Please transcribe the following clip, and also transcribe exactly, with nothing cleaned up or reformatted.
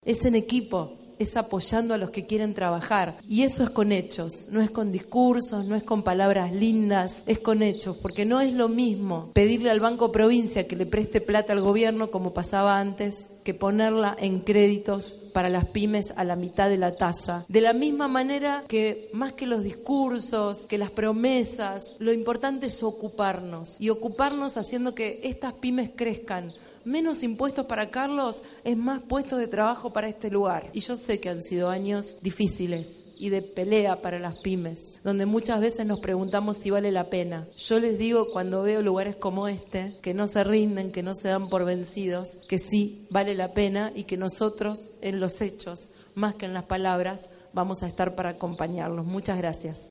Es en equipo, es apoyando a los que quieren trabajar. Y eso es con hechos, no es con discursos, no es con palabras lindas, es con hechos. Porque no es lo mismo pedirle al Banco Provincia que le preste plata al gobierno, como pasaba antes, que ponerla en créditos para las pymes a la mitad de la tasa. De la misma manera que más que los discursos, que las promesas, lo importante es ocuparnos. Y ocuparnos haciendo que estas pymes crezcan. Menos impuestos para Carlos es más puestos de trabajo para este lugar. Y yo sé que han sido años difíciles y de pelea para las pymes, donde muchas veces nos preguntamos si vale la pena. Yo les digo, cuando veo lugares como este, que no se rinden, que no se dan por vencidos, que sí vale la pena y que nosotros en los hechos, más que en las palabras, vamos a estar para acompañarlos. Muchas gracias.